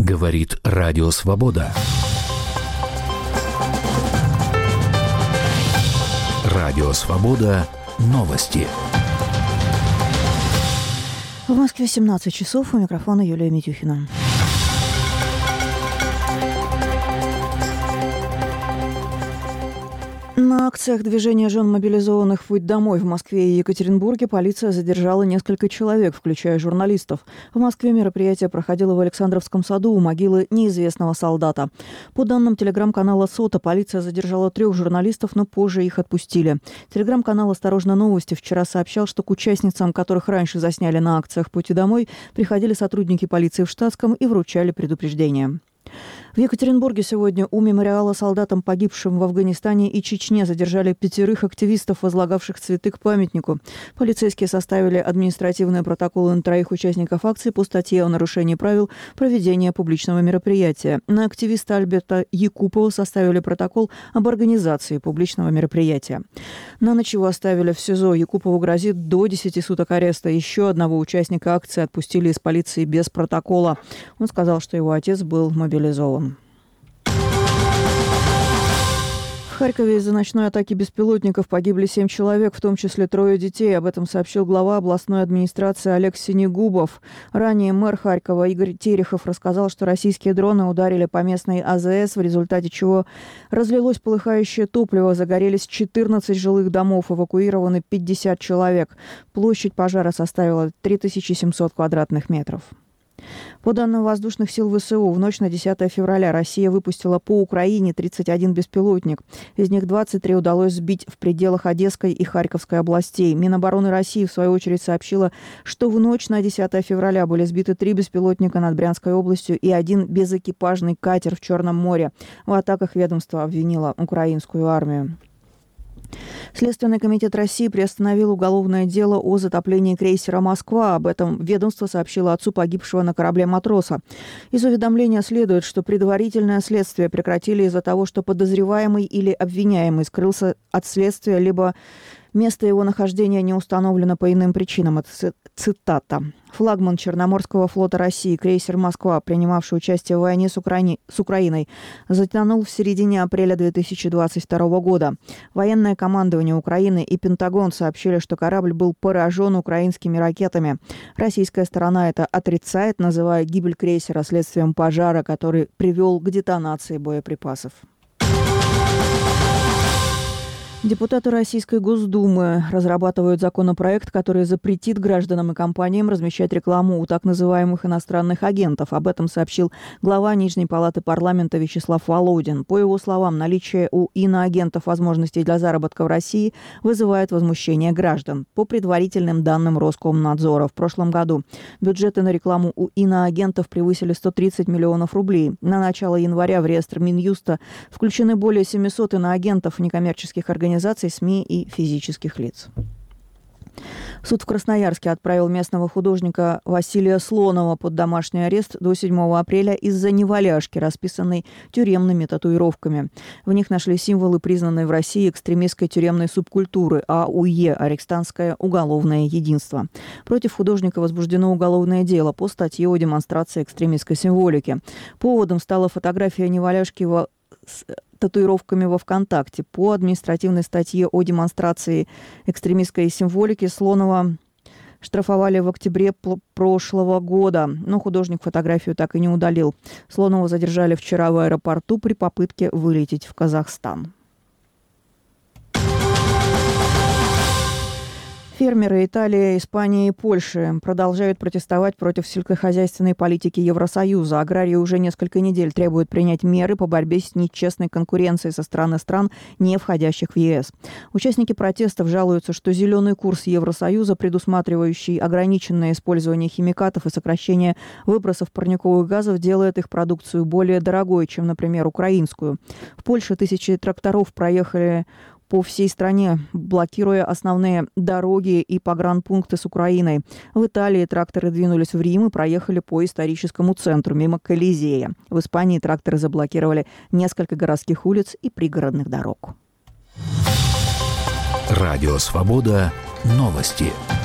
Говорит Радио Свобода. Радио Свобода. Новости. В Москве 17 часов. У микрофона Юлия Митюхина. На акциях движения жен мобилизованных «Путь домой» в Москве и Екатеринбурге полиция задержала несколько человек, включая журналистов. В Москве мероприятие проходило в Александровском саду у могилы неизвестного солдата. По данным телеграм-канала «Сота», полиция задержала 3 журналистов, но позже их отпустили. Телеграм-канал «Осторожно, новости» вчера сообщал, что к участницам, которых раньше засняли на акциях «Пути домой», приходили сотрудники полиции в штатском и вручали предупреждения. В Екатеринбурге сегодня у мемориала солдатам, погибшим в Афганистане и Чечне, задержали 5 активистов, возлагавших цветы к памятнику. Полицейские составили административные протоколы на 3 участников акции по статье о нарушении правил проведения публичного мероприятия. На активиста Альберта Якупова составили протокол об организации публичного мероприятия. На ночь его оставили в СИЗО. Якупову грозит до 10 суток ареста. Еще одного участника акции отпустили из полиции без протокола. Он сказал, что его отец был мобилизован. В Харькове из-за ночной атаки беспилотников погибли 7 человек, в том числе 3 детей. Об этом сообщил глава областной администрации Олег Синегубов. Ранее мэр Харькова Игорь Терехов рассказал, что российские дроны ударили по местной АЗС, в результате чего разлилось полыхающее топливо, загорелись 14 жилых домов, эвакуированы 50 человек. Площадь пожара составила 3700 квадратных метров. По данным воздушных сил ВСУ, в ночь на 10 февраля Россия выпустила по Украине 31 беспилотник. Из них 23 удалось сбить в пределах Одесской и Харьковской областей. Минобороны России, в свою очередь, сообщила, что в ночь на 10 февраля были сбиты 3 беспилотника над Брянской областью и 1 безэкипажный катер в Черном море. В атаках ведомство обвинило украинскую армию. Следственный комитет России приостановил уголовное дело о затоплении крейсера «Москва». Об этом ведомство сообщило отцу погибшего на корабле матроса. Из уведомления следует, что предварительное следствие прекратили из-за того, что подозреваемый или обвиняемый скрылся от следствия, либо место его нахождения не установлено по иным причинам. Это цитата. Флагман Черноморского флота России, крейсер «Москва», принимавший участие в войне с Украиной, затонул в середине апреля 2022 года. Военное командование Украины и Пентагон сообщили, что корабль был поражен украинскими ракетами. Российская сторона это отрицает, называя гибель крейсера следствием пожара, который привел к детонации боеприпасов. Депутаты Российской Госдумы разрабатывают законопроект, который запретит гражданам и компаниям размещать рекламу у так называемых иностранных агентов. Об этом сообщил глава Нижней палаты парламента Вячеслав Володин. По его словам, наличие у иноагентов возможностей для заработка в России вызывает возмущение граждан. По предварительным данным Роскомнадзора, в прошлом году бюджеты на рекламу у иноагентов превысили 130 миллионов рублей. На начало января в реестр Минюста включены более 700 иноагентов некоммерческих организаций, СМИ и физических лиц. Суд в Красноярске отправил местного художника Василия Слонова под домашний арест до 7 апреля из-за неваляшки, расписанной тюремными татуировками. В них нашли символы, признанной в России экстремистской тюремной субкультуры АУЕ – Арестантское уголовное единство. Против художника возбуждено уголовное дело по статье о демонстрации экстремистской символики. Поводом стала фотография неваляшки с татуировками во ВКонтакте. По административной статье о демонстрации экстремистской символики Слонова штрафовали в октябре прошлого года, но художник фотографию так и не удалил. Слонова задержали вчера в аэропорту при попытке вылететь в Казахстан. Фермеры Италии, Испании и Польши продолжают протестовать против сельскохозяйственной политики Евросоюза. Аграрии уже несколько недель требуют принять меры по борьбе с нечестной конкуренцией со стороны стран, не входящих в ЕС. Участники протестов жалуются, что зеленый курс Евросоюза, предусматривающий ограниченное использование химикатов и сокращение выбросов парниковых газов, делает их продукцию более дорогой, чем, например, украинскую. В Польше тысячи тракторов проехали по всей стране, блокируя основные дороги и погранпункты с Украиной. В Италии тракторы двинулись в Рим и проехали по историческому центру, мимо Колизея. В Испании тракторы заблокировали несколько городских улиц и пригородных дорог. Радио «Свобода». Новости.